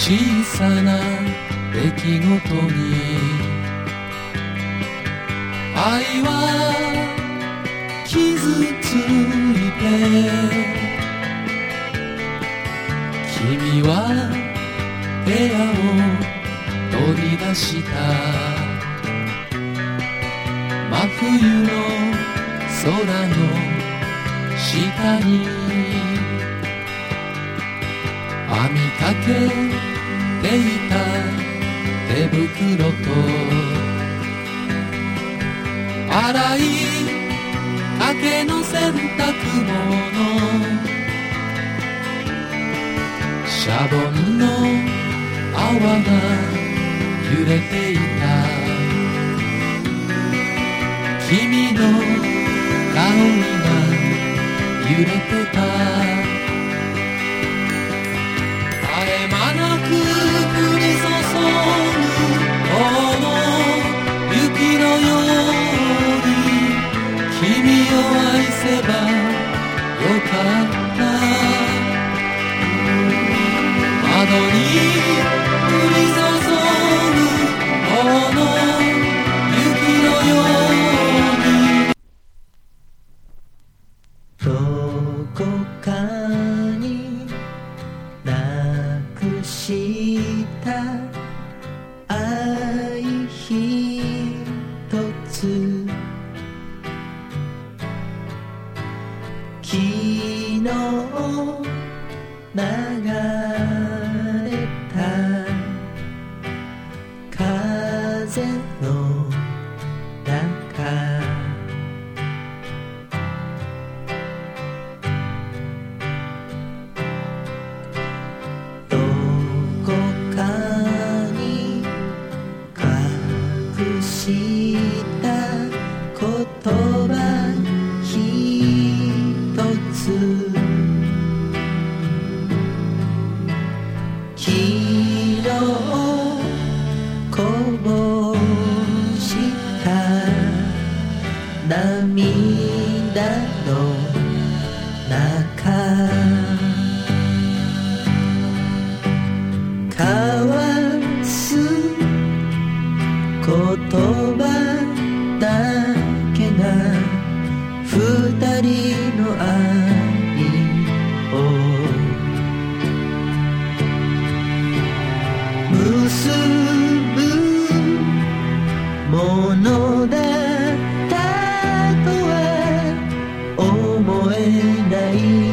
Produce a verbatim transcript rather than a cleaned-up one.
小さな出来事に愛は傷ついて、君は部屋を取り出した。真冬の空の下に編みかけていた手袋と洗いかけの洗濯物、シャボンの泡が揺れていた。君の顔が揺れてた。絶え間なく降り注ぐこの雪のように君を愛せばよかった。窓に降り注ぐこの雪のように、 どこかになくした愛ひとつ、昨日流れた風の中、どこかに隠した言葉ひとつ、昨日こぼした涙の中、交わす言葉だけが二人の愛を結ぶものだったとは思えない。